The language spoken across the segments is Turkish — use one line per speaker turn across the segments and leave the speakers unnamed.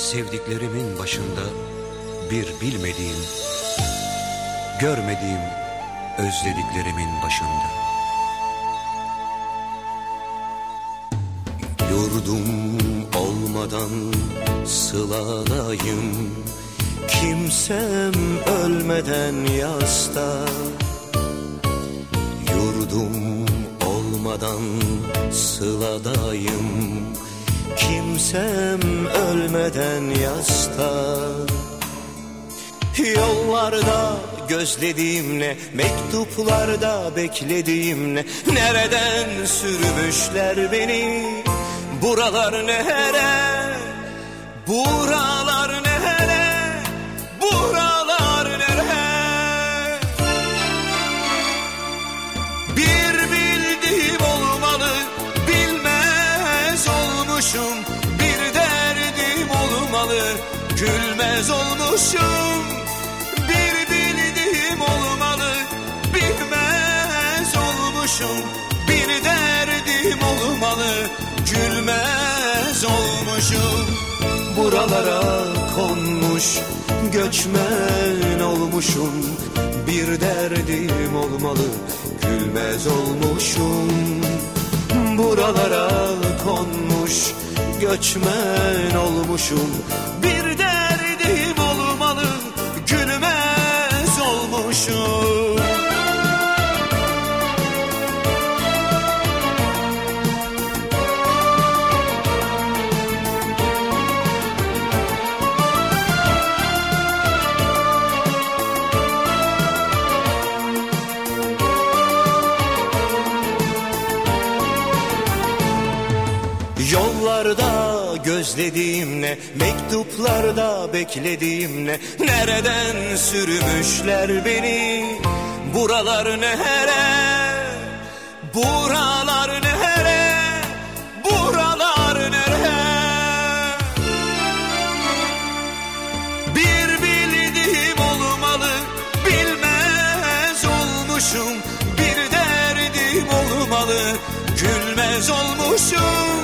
Sevdiklerimin başında bir bilmediğim, görmediğim özlediklerimin başında. Yurdum olmadan sıladayım, kimsem ölmeden yasta. Yurdum olmadan sıladayım, kimsem ölmeden yasta. Yollarda gözlediğim ne, mektuplarda beklediğim ne, nereden sürmüşler beni, buralar nere, buralar nere, buralar nere. Bir bildiğim olmalı, bilmez olmuşum, bir derdim olmalı, gülmez olmuşum. Bir bildiğim olmalı, bilmez olmuşum, bir derdim olmalı, gülmez olmuşum. Buralara konmuş, göçmen olmuşum, bir derdim olmalı, gülmez olmuşum. Buralara konmuş, göçmen olmuşum, bir derdim olmalı, gülmez olmuşum. Yollarda gözlediğim ne, mektuplarda beklediğim ne, nereden sürmüşler beni, buralar nere, buralar nere, buralar nere. Bir bildiğim olmalı, bilmez olmuşum, bir derdim olmalı, gülmez olmuşum.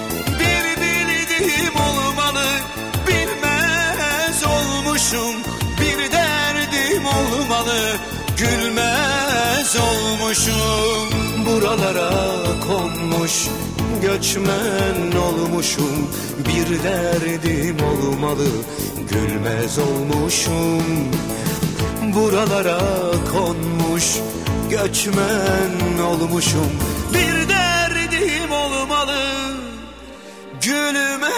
Olmalı, bilmez olmuşum, bir derdim olmalı, gülmez olmuşum. Buralara konmuş, göçmen olmuşum, bir derdim olmalı, gülmez olmuşum. Buralara konmuş, göçmen olmuşum, bir derdim olmalı, gülmez